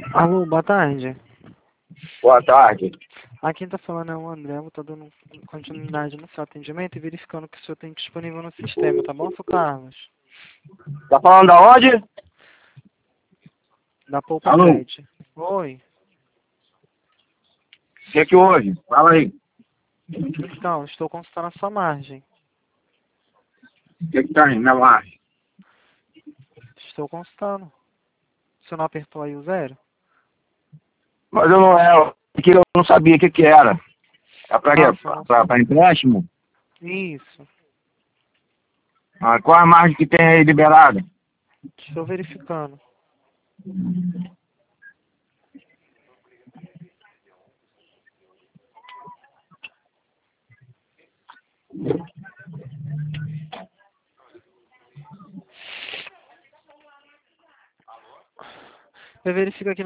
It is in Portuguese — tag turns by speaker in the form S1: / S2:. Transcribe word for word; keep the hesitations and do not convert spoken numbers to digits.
S1: Alô, boa tarde.
S2: Boa tarde.
S1: Aqui quem tá falando é o André, eu tô dando continuidade no seu atendimento e verificando que o senhor tem disponível no sistema, tá bom, seu Carlos?
S2: Tá falando da onde?
S1: Da Poupa
S2: Alô?
S1: Pet. Oi.
S2: O que é que hoje? Fala aí.
S1: Então, estou consultando a sua margem.
S2: O que é que tá aí na margem?
S1: Estou consultando. O senhor não apertou aí o zero?
S2: Mas eu não é, que eu não sabia o que que era. É pra quê?
S1: Ah, o senhor
S2: Pra,
S1: não
S2: pra,
S1: sabe.
S2: pra empréstimo?
S1: Isso.
S2: Ah, qual a margem que tem aí liberada?
S1: Estou verificando. Eu verifico aqui